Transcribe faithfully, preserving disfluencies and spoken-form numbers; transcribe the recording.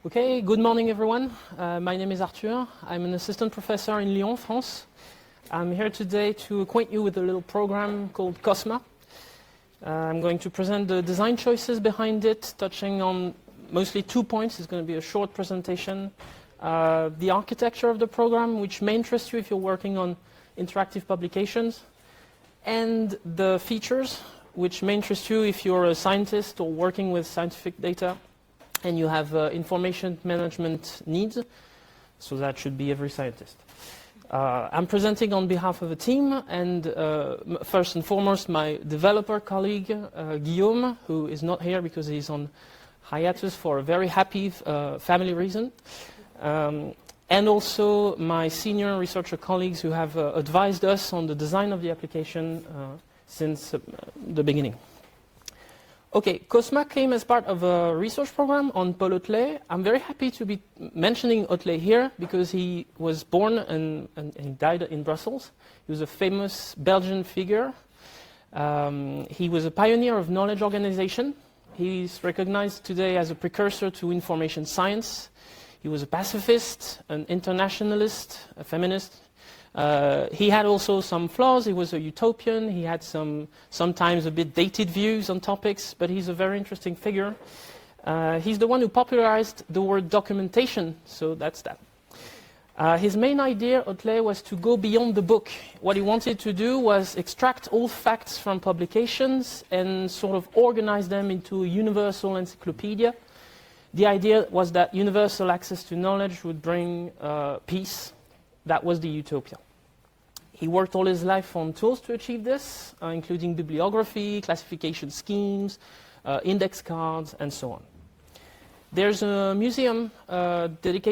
Okay, good morning everyone. Uh, my name is Arthur. I'm an assistant professor in Lyon, France. I'm here today to acquaint you with a little program called COSMA. Uh, I'm going to present the design choices behind it, touching on mostly two points. It's going to be a short presentation. Uh, the architecture of the program, which may interest you if you're working on interactive publications, and the features, which may interest you if you're a scientist or working with scientific data and you have uh, information management needs. So that should be every scientist. Uh, I'm presenting on behalf of a team, and uh, first and foremost, my developer colleague, uh, Guillaume, who is not here because he's on hiatus for a very happy uh, family reason. Um, and also my senior researcher colleagues who have uh, advised us on the design of the application uh, since uh, the beginning. Okay, COSMA came as part of a research program on Paul Hotelet. I'm very happy to be mentioning Hotelet here because he was born and, and, and died in Brussels. He was a famous Belgian figure. Um, he was a pioneer of knowledge organization. He's recognized today as a precursor to information science. He was a pacifist, an internationalist, a feminist. Uh, he had also some flaws. He was a utopian. He had some sometimes a bit dated views on topics, but he's a very interesting figure. Uh, he's the one who popularized the word documentation, so that's that. Uh, his main idea, Hotelet, was to go beyond the book. What he wanted to do was extract all facts from publications and sort of organize them into a universal encyclopedia. The idea was that universal access to knowledge would bring uh, peace. That was the utopia. He worked all his life on tools to achieve this, uh, including bibliography, classification schemes, uh, index cards, and so on. There's a museum uh, dedicated